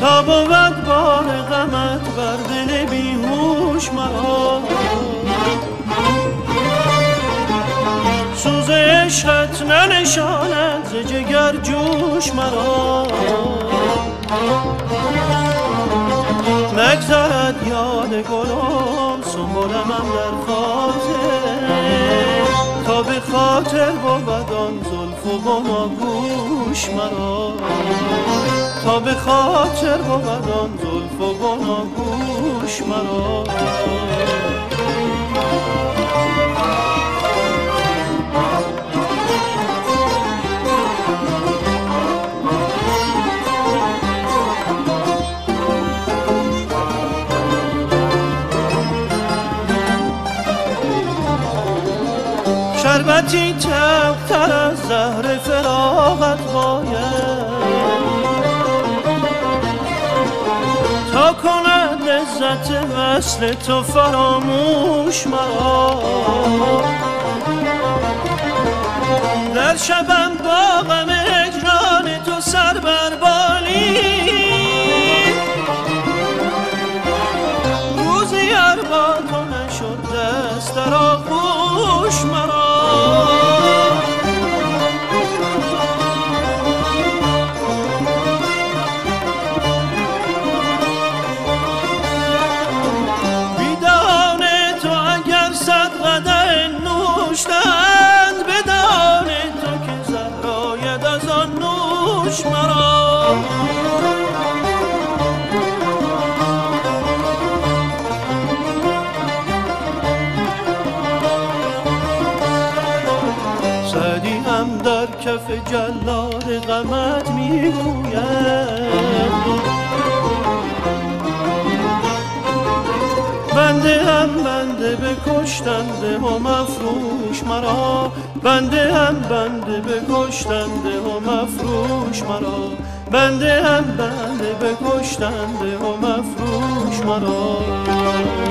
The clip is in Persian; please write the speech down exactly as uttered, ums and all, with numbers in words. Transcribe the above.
تا بود بار غمت بر دل بیهوش مرا. سوز عشقت ننشاند ز جگر جوش مرا. نگذرد یاد گلم سنبولم در خاطر، تا به خاطر بود آن زلف و بناگوش مرا. تا به خاطر بود آن زلف و بناگوش مرا. شربتی تلختر از زهر فراغت باید، تا کند لذت وصل تو فراموش مرا. در شبم با غم هجران تو سر بر بالی، روزی ار با تو نشد دست در آغوش مرا. سعدی هم در کف جلاد غمت میگوید، بنده هم بنده بکشتنده و مفروش مرا. بنده هم بنده بکشتنده و مفروش مرا. بنده هم بنده بکشتنده و مفروش مرا.